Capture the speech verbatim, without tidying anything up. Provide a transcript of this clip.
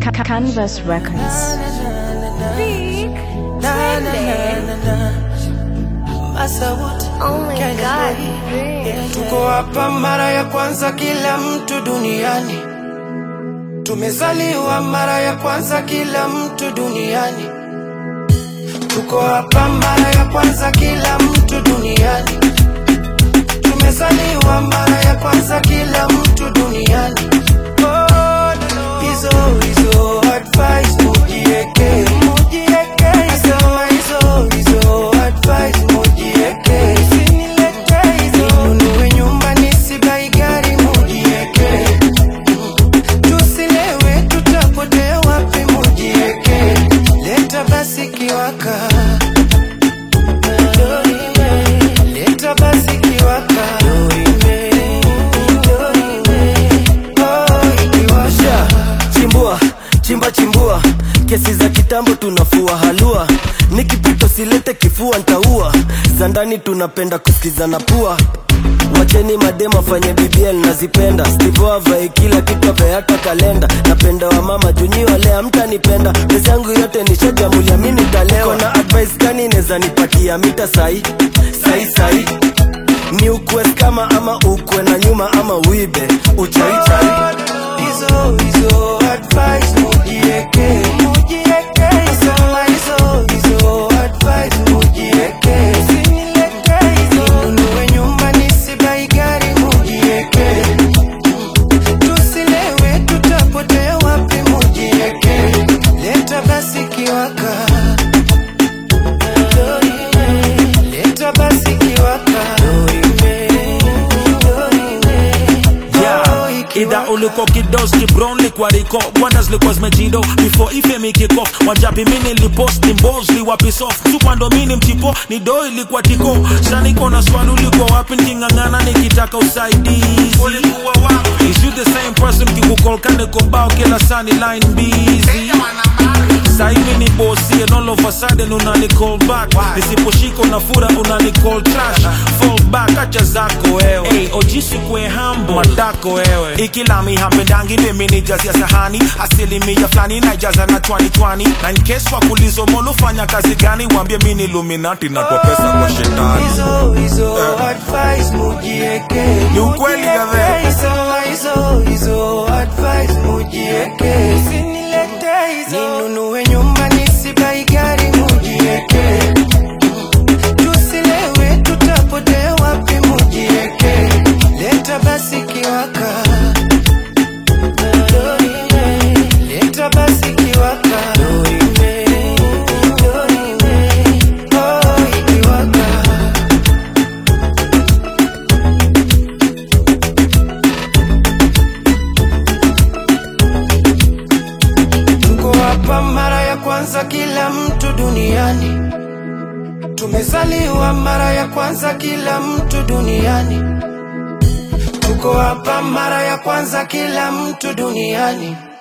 Canvas Records. Big Oh my God. Tuko hapa mara ya kwanza kila mtu duniani. Tumezaliwa mara ya kwanza kila mtu duniani. Tuko hapa mara ya kwanza kila mtu duniani. Tumezaliwa mara ya kwanza kila mtu duniani. Oh, hizo hizo advice mujieke, mujieke. Nasema hizo hizo advice mujieke. Usinilete hizo ninunue nyumba nisibai gari mujieke. Tusilewe tutapotea wapi mujieke. Leta basi kiwaka, leta basi kiwaka. Chimbua, chimba chimbua, kesi za kitambo tunafua halua. Nikipito silete kifua ntaua, za ndani tunapenda kusikiza na pua. Wacheni madema fanye B B L nazipenda. Steve avae kila kitu avae hata kalenda. Napenda wa mama junyi wale hamtanipenda. Pesa yangu yote nishajamulia mimi nitalewa. Kona advice gani neza nipatia mita sai? Sai sai ni ukwe kama ama ukwe na nyuma ama uibe uchai chai. Hizo hizo advice mujieke, mujieke. Sema hizo hizo advice mujieke. Usinilete hizo ninunue nyumba nisibai gari mujieke. Tusilewe tutapotea wapi mujieke. Leta basi kiwaka, leta basi kiwaka. Ida uliko kidoski brown likwa riko Wonders likwa zmejindo Before ife mi kick off Wajabi mini li post ni mboz li wapi soft Supando mini mchipo ni doi likwa tiko Shaniko na swalu liko wapi Nkingangana nikitaka usaidizi Ulikuwa wapi Is you the same person kikukol kane kombao kila sani line busy Sai mini bossy and all of a sudden unani call back Nisiposhiko na fura unani call trash Fall back acha zako ewe Hey ojisi kwe humble Matako ewe Ikilami hampendangi nimi ni jazi ya sahani Asili ya flani na jaza na twenty twenty Na in case wakulizo molo fanya kazi gani Wambie mini Illuminati na kwa pesa kwa shetani Hizo hizo uh. advice mujieke. Ni ukweli gabe Sema hizo hizo advice mujieke. Usinilete hizo ninunue nyumba nisibai gari mujieke. Tusilewe tutapotea wapi mujieke. Leta basi kiwaka, leta basi kiwaka. Mara ya kwanza kila mtu duniani. Tumezaliwa mara ya kwanza kila mtu duniani. Tuko hapa mara ya kwanza kila mtu duniani.